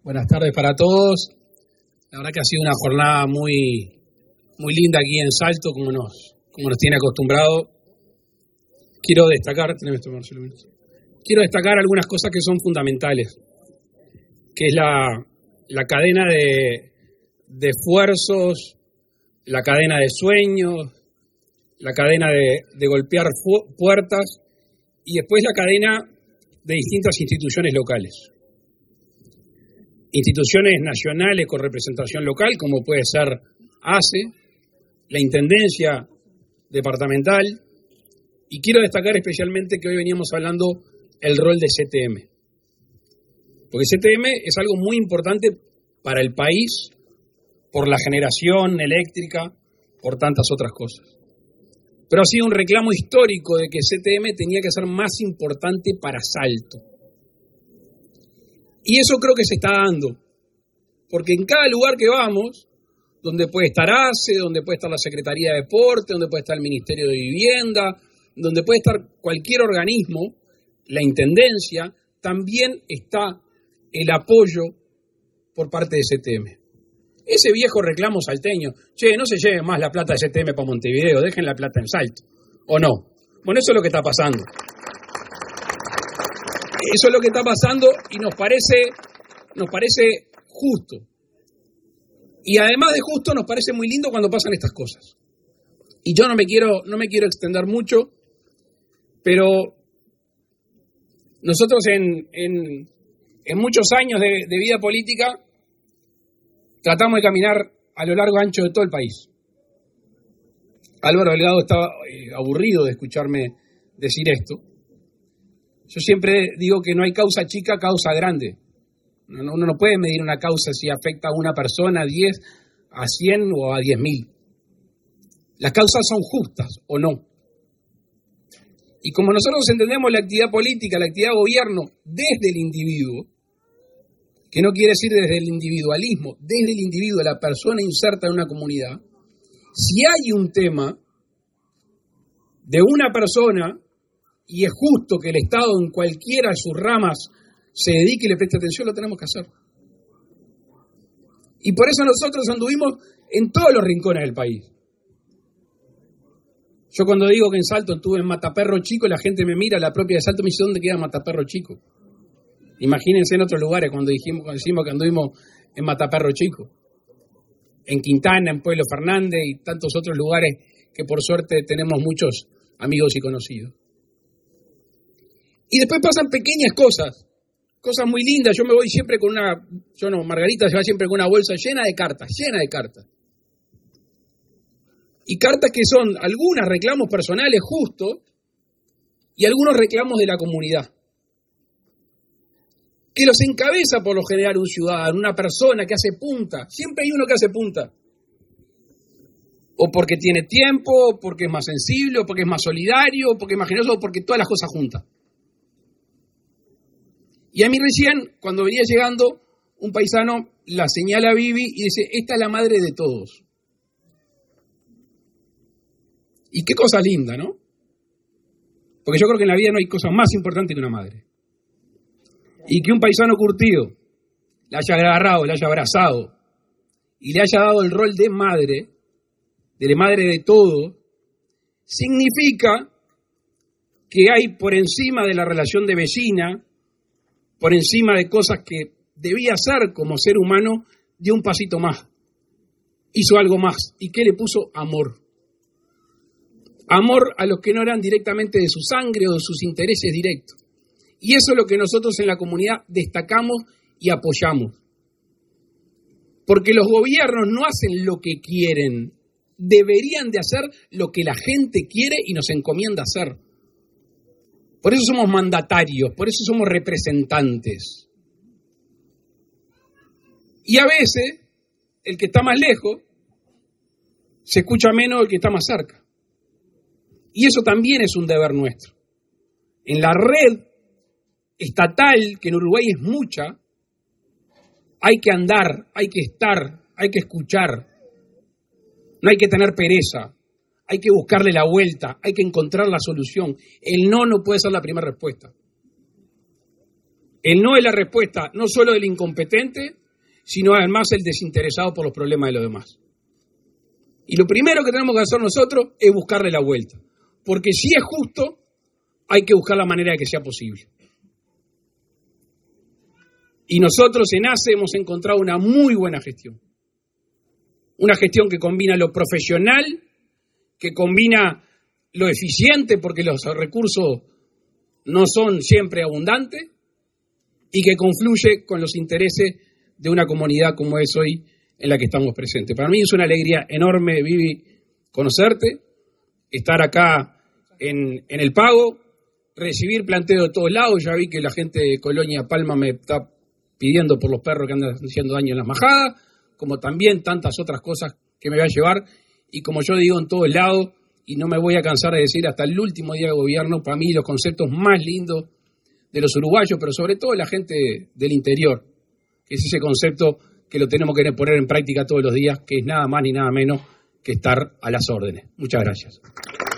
Buenas tardes para todos. La verdad que ha sido una jornada muy linda aquí en Salto, como nos tiene acostumbrado. Quiero destacar algunas cosas que son fundamentales, que es la cadena de esfuerzos, la cadena de sueños, la cadena de golpear puertas y después la cadena de distintas instituciones locales. Instituciones nacionales con representación local, como puede ser ACE, la Intendencia Departamental, y quiero destacar especialmente que hoy veníamos hablando el rol de CTM. Porque CTM es algo muy importante para el país, por la generación eléctrica, por tantas otras cosas. Pero ha sido un reclamo histórico de que CTM tenía que ser más importante para Salto. Y eso creo que se está dando, porque en cada lugar que vamos, donde puede estar ACE, donde puede estar la Secretaría de Deporte, donde puede estar el Ministerio de Vivienda, donde puede estar cualquier organismo, la Intendencia, también está el apoyo por parte de CTM. Ese viejo reclamo salteño, no se lleve más la plata de CTM para Montevideo, dejen la plata en Salto, ¿o no? Bueno, eso es lo que está pasando. Eso es lo que está pasando y nos parece justo. Y además de justo, nos parece muy lindo cuando pasan estas cosas. Y yo no me quiero extender mucho, pero nosotros en muchos años de vida política tratamos de caminar a lo largo y ancho de todo el país. Álvaro Delgado estaba aburrido de escucharme decir esto. Yo siempre digo que no hay causa chica, causa grande. Uno no puede medir una causa si afecta a una persona, a 10, a 100 o a 10.000. Las causas son justas o no. Y como nosotros entendemos la actividad política, la actividad de gobierno desde el individuo, que no quiere decir desde el individualismo, desde el individuo, la persona inserta en una comunidad, si hay un tema de una persona, y es justo que el Estado en cualquiera de sus ramas se dedique y le preste atención, lo tenemos que hacer. Y por eso nosotros anduvimos en todos los rincones del país. Yo cuando digo que en Salto estuve en Mataperro Chico, la gente me mira, la propia de Salto me dice, ¿dónde queda Mataperro Chico? Imagínense en otros lugares cuando decimos que anduvimos en Mataperro Chico. En Quintana, en Pueblo Fernández y tantos otros lugares que por suerte tenemos muchos amigos y conocidos. Y después pasan pequeñas cosas muy lindas. Yo me voy siempre con Margarita se va siempre con una bolsa llena de cartas. Y cartas que son algunas reclamos personales justos y algunos reclamos de la comunidad. Que los encabeza por lo general un ciudadano, una persona que hace punta. Siempre hay uno que hace punta. O porque tiene tiempo, o porque es más sensible, o porque es más solidario, o porque es más generoso, o porque todas las cosas juntas. Y a mí recién, cuando venía llegando, un paisano la señala a Vivi y dice, esta es la madre de todos. Y qué cosa linda, ¿no? Porque yo creo que en la vida no hay cosa más importante que una madre. Y que un paisano curtido la haya agarrado, la haya abrazado y le haya dado el rol de madre de todo, significa que hay por encima de la relación de vecina, por encima de cosas que debía hacer como ser humano, dio un pasito más, hizo algo más. ¿Y qué le puso? Amor. Amor a los que no eran directamente de su sangre o de sus intereses directos. Y eso es lo que nosotros en la comunidad destacamos y apoyamos. Porque los gobiernos no hacen lo que quieren, deberían de hacer lo que la gente quiere y nos encomienda hacer. Por eso somos mandatarios, por eso somos representantes. Y a veces, el que está más lejos, se escucha menos del que está más cerca. Y eso también es un deber nuestro. En la red estatal, que en Uruguay es mucha, hay que andar, hay que estar, hay que escuchar. No hay que tener pereza. Hay que buscarle la vuelta, hay que encontrar la solución. El no puede ser la primera respuesta. El no es la respuesta no solo del incompetente, sino además el desinteresado por los problemas de los demás. Y lo primero que tenemos que hacer nosotros es buscarle la vuelta. Porque si es justo, hay que buscar la manera de que sea posible. Y nosotros en ACE hemos encontrado una muy buena gestión. Una gestión que combina lo profesional, que combina lo eficiente, porque los recursos no son siempre abundantes, y que confluye con los intereses de una comunidad como es hoy en la que estamos presentes. Para mí es una alegría enorme, Vivi, conocerte, estar acá en el Pago, recibir planteo de todos lados. Ya vi que la gente de Colonia Palma me está pidiendo por los perros que andan haciendo daño en las majadas, como también tantas otras cosas que me voy a llevar. Y como yo digo en todos lados, y no me voy a cansar de decir hasta el último día de gobierno, para mí los conceptos más lindos de los uruguayos, pero sobre todo de la gente del interior, que es ese concepto que lo tenemos que poner en práctica todos los días, que es nada más ni nada menos que estar a las órdenes. Muchas gracias.